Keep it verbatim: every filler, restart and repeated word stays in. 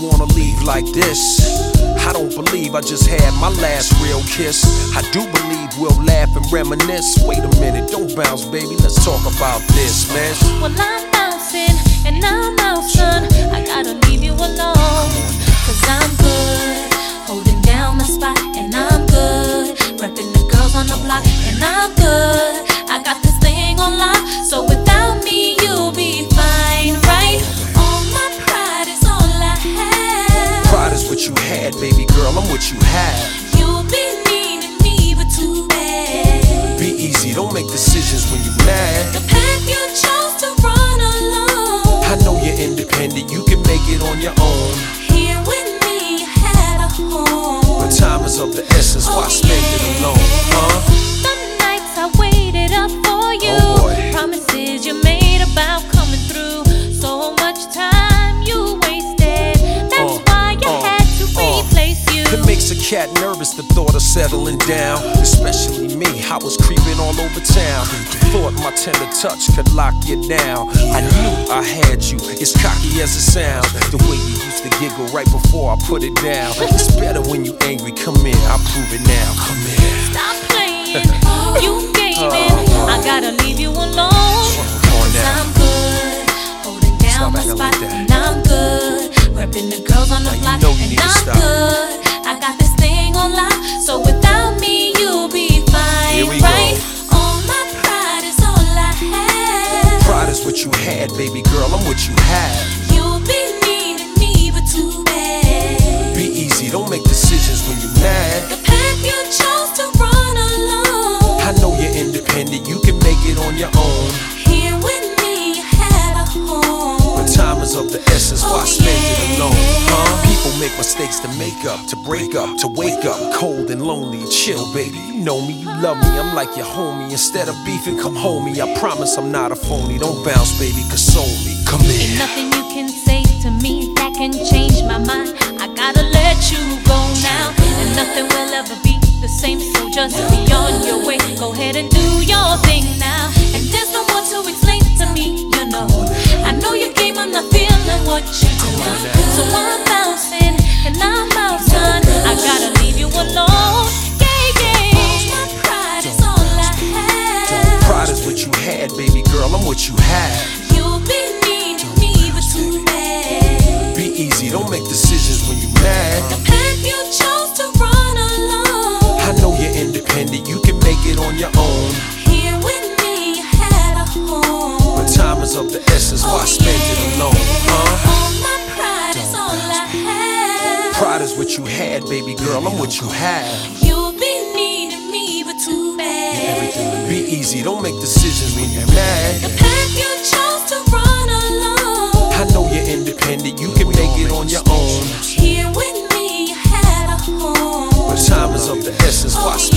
wanna leave like this. I don't believe I just had my last real kiss. I do believe we'll laugh and reminisce. Wait a minute, don't bounce, baby, let's talk about this, man. Well, I'm bouncing and I'm out, son. I gotta leave you alone, cause I'm good, holding down the spot, and I'm good, repping the girls on the block, and I'm good. I got this thing on lock, so without me you'll be fine, right? All my pride is all I have. Pride is what you had, baby girl, I'm what you have. You'll be needing me, but too bad. Be easy, don't make decisions when you're mad. The path you chose to run alone. I know you're independent, you can make it on your own. Here with me, you had a home. But time is of the essence, why Oh, spend it yeah. alone, huh? The nights I waited up for you, Oh, boy. promises you made about coming through. So much time you wasted, that's Uh, why you uh, had to uh. replace you. It makes a cat nervous, the thought of settling down. Especially me, I was creeping all over town. Thought my tender touch could lock you down. I knew I had you, as cocky as it sounds. The way you used to giggle right before I put it down. It's better when you angry, come in, I'll prove it now. Come in. Stop playing, you gave in. I gotta leave you alone, Come on cause now. I'm good, holding down Stop my acting spot, like that. and I'm good, repping the girls on the Now you block, know you and need to I'm stop. good. I got this thing on lock, so without me you'll be fine, Here we go. right? All my pride is all I have. Pride is what you had, baby girl, I'm what you have. You'll be needing me, but too bad. Be easy, don't make decisions when you're mad. The path you chose to run alone. I know you're independent, you can make it on your own. Here with me, you had a home. But time is of the essence, why Oh, spend it yeah. alone, huh? People make mistakes to make up, to break up, to wake up cold and lonely. Chill, baby, you know me, you love me, I'm like your homie. Instead of beefing, come home me. I promise I'm not a phony. Don't bounce, baby, console me. Come Ain't in. nothing you can say to me that can change my mind. I gotta let you go now, and nothing will ever be the same. So just be on your way. Go ahead and do your thing now. And there's no more to explain to me, you know. I know you came, I'm not feeling what you do. So I'm bouncing and I'm out, son. I gotta leave you alone. Yeah, yeah. My pride is all I have. Pride is what you had, baby girl, I'm what you have. You'll be needing me, but too bad. Be easy, don't make decisions when you're mad. The path you chose to run alone. I know you're independent, you can make it on your own. Here with me, you had a home. But time is of the essence, why spend it alone, huh? All my pride is all I have. Pride is what you had, baby girl, I'm what you have. You'll be needing me, but too bad. Be easy, don't make decisions when you're mad. The path you chose to run alone. I know you're independent, you can make it on your own. Here with me, you had a home. But time is of the essence, why spend